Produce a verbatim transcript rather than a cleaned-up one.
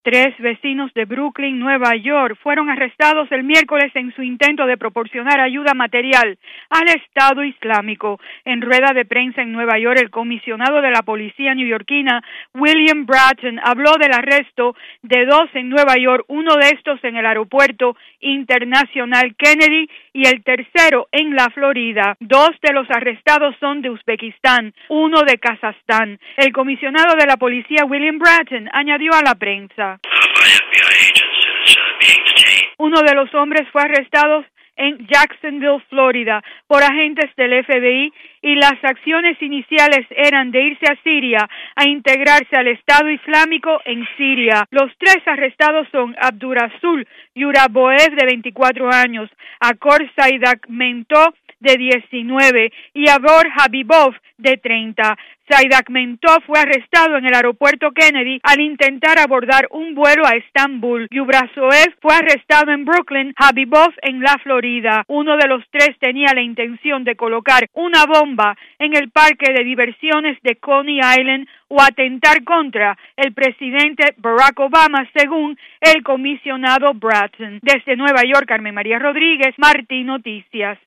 Tres vecinos de Brooklyn, Nueva York, fueron arrestados el miércoles en su intento de proporcionar ayuda material al Estado Islámico. En rueda de prensa en Nueva York, el comisionado de la policía neoyorquina, William Bratton, habló del arresto de dos en Nueva York, uno de estos en el aeropuerto internacional Kennedy y el tercero en la Florida. Dos de los arrestados son de Uzbekistán, uno de Kazajstán. El comisionado de la policía, William Bratton, añadió a la prensa: uno de los hombres fue arrestado en Jacksonville, Florida, por agentes del F B I y las acciones iniciales eran de irse a Siria a integrarse al Estado Islámico en Siria. Los tres arrestados son Abdurasul Yuraboev, de veinticuatro años, Akor Saidakmentov, de diecinueve, y Abor Habibov, de treinta. Saidakmentov fue arrestado en el aeropuerto Kennedy al intentar abordar un vuelo a Estambul. Yubrasoev fue arrestado en Brooklyn, Habibov en la Florida. Uno de los tres tenía la intención de colocar una bomba en el parque de diversiones de Coney Island o atentar contra el presidente Barack Obama, según el comisionado Bratton. Desde Nueva York, Carmen María Rodríguez, Martín Noticias.